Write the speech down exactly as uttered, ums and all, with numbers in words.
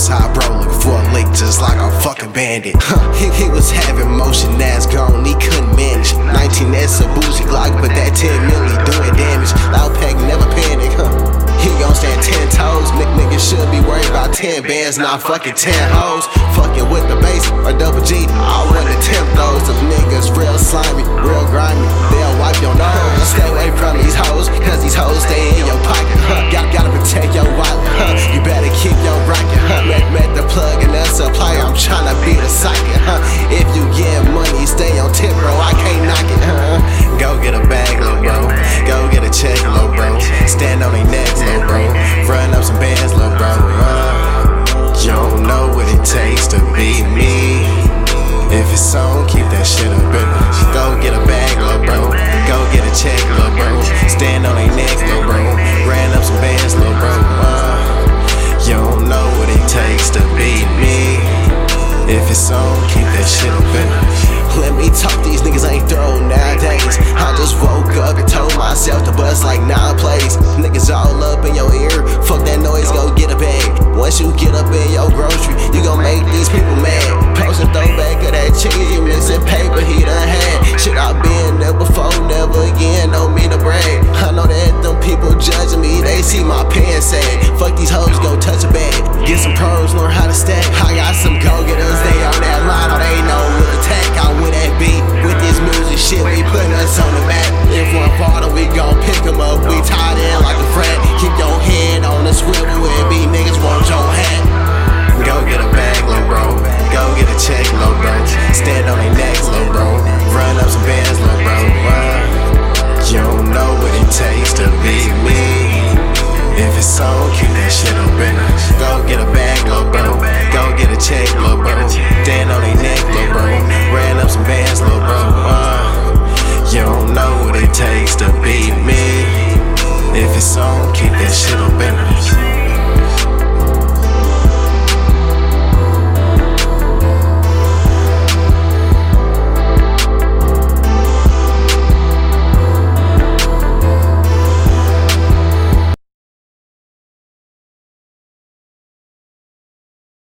outside, bro, looking for a lick just like a fucking bandit. Huh, he, he was having motion, that's gone, he couldn't manage. nineteen S a bougie Glock, but that ten milli doing damage. Loud pack, never panic, huh. He gon' stand ten toes. Nick niggas should be worried about ten bands, not fucking ten hoes. Fucking with the bass or double G, I wouldn't attempt those. Them niggas real slimy, real grimy, they'll wipe your nose. Stay away from these hoes, cause these hoes stay in your pocket, huh. Got, gotta protect your wallet, huh. You better keep your rocket, huh. Met, met the plug and the supplier, I'm tryna be the socket, huh. If you get money, stay on tip, bro, I can't knock it, huh. Go get a bag, lil' bro. Go get a check, lil' bro. Stand on their necks, lil' bro. Run up some bands, lil' bro. Uh, you don't know what it takes to be me. If it's on, keep that shit up, bro. Go get a bag, lil' bro. Go get a check, lil' bro. Stand on their necks, lil' bro. Ran up some bands, lil' bro. Uh, you don't know what it takes to be me. If it's on, keep that shit up, bro. Let me talk, these niggas ain't throw nowadays. I just woke up and told myself to bust like nine plays. Niggas all up in your ear, fuck that noise, go get a bag. Once you get up in your